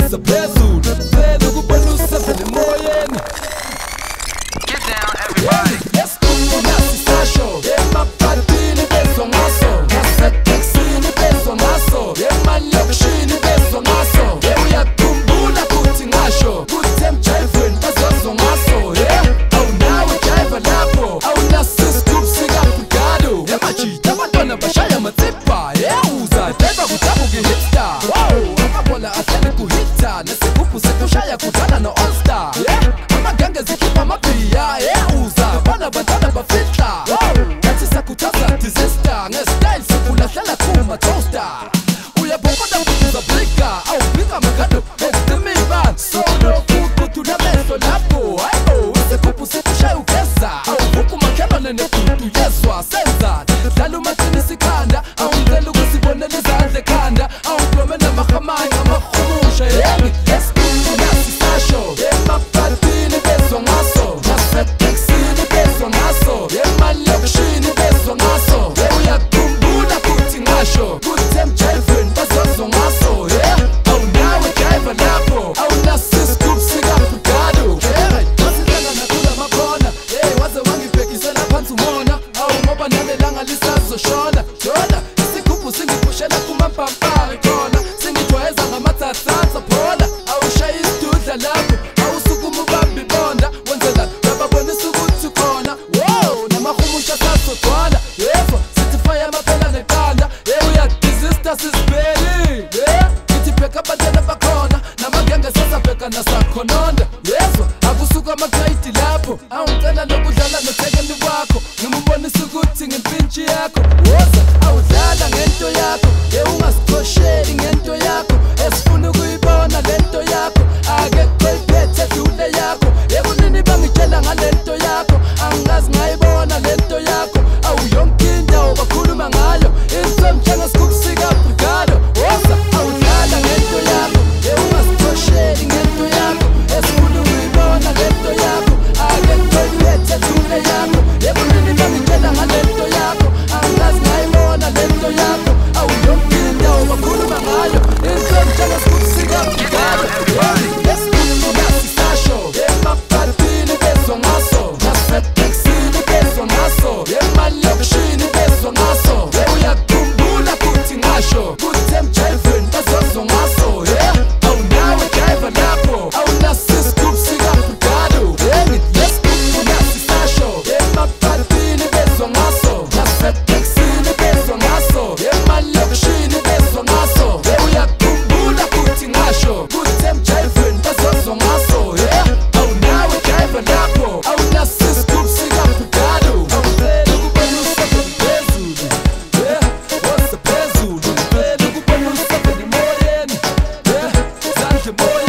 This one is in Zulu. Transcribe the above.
woza phezulu vele ukubona usevele emoyeni. Get down, everybody. Let's go, nasisasho emaphatini bezwa ngaso, naseteksini bezwa ngaso, emalokishini bezwa ngaso. Uyakhumbula kuthi ngasho kuthi emjayivweni bazozwa ngaso. Awunawe jayiva lapho, awunasiscoop sikabrigado. Emajita abantwana bashaya matsipha, uza deva kudabuka i-hitstar. Amabola ahleli kuhitha, nesigubhu sekushaya kudlala no-all-star. Amagenge zikhipha amabhiya, uza bona bantwana bafihla. Kathi sakhuthaza disaster, nge-style sikulahlela kuma-toaster. Uyabonkoda futhi uzablika, awubhika magado ezidimiba. Solo futhi unamehlo lapho, isigubhu sekushaya ugeza. Awuvuka umakhelwane negudu yezwa senza. Dlala umathini sikhanda, awungicela ukusibonela izandla ekhanda. Awublome namahamanye amahumusha. Esikhulu nasisasho emaphatini bezwa ngaso, naseteksini bezwa ngaso, emalokishini bezwa ngaso. Uyakhumbula kuthi ngasho kuthi emjayivweni bazozwa ngaso. Awunawe jayiva lapho, awunasiscoop sikabrigado. Masihlangana kula makhona, waze wangibhekisela phansi umona. Ngoba nalelanga lisazoshona jona, isigubhu singiphushela kumampampari khona. Singijwayeza ngamathathatha phola, awushaye isidudla lapho, awusukuma ubambe ibonda. Wenzelani uyababonisa ukuthi khona, namahumusha sasogcwala. Yezwa sithi faya amaphela neqanda, uyadizista sizibheli. Ithi bheka abantwana bakhona, namagenge sasabheka nasakhononda. Yezwa akusuka amagrayidi lapho, awungicela lokudlala nothekeli wakho. Ngimubonisa ukuthi ngimpintshi yakho, woza awudlala ngento yakho. Ungasikhosheli ngento yakho, esifuna ukuyibona lento yakho. Akekho iphethe dule yakho, ekunini bangitshela ngalento yakho. Angazi ngayibona lento yakho, awuyonke indawo bakhuluma ngayo. Into njengesigubhu sikabrigado, woza awudlala ngento yakho. Ungasikhosheli ngento yakho, esifuna ukuyibona lento yakho. Akekho iphethe dule yakho, ekunini bangitshela ngalento yakho. Angazi ngayibona lento yakho, awuyonke indawo bakhuluma ngayo. Into njengesigubhu sikabrigado. Esikhulu nasisasho emaphatini bezwa ngaso, naseteksini bezwa ngaso, emalokishini bezwa ngaso. Uyakhumbula kuthi ngasho kuthi emjayivweni bazozwa ngaso. Awunawe jayiva lapho, awunasiscoop sikabrigado. Esikhulu nasisasho emaphatini bezwa ngaso, naseteksini bezwa ngaso, emalokishini bezwa ngaso. Uyakhumbula kuthi ngasho kuthi emjayivweni bazozwa ngaso. Awunawe jayiva lapho, awunasiscoop sikabrigado. Awuvele ukubona usevele phezulu, woza phezulu. Uvele ukubona usevele emoyeni, izandla emoyeni.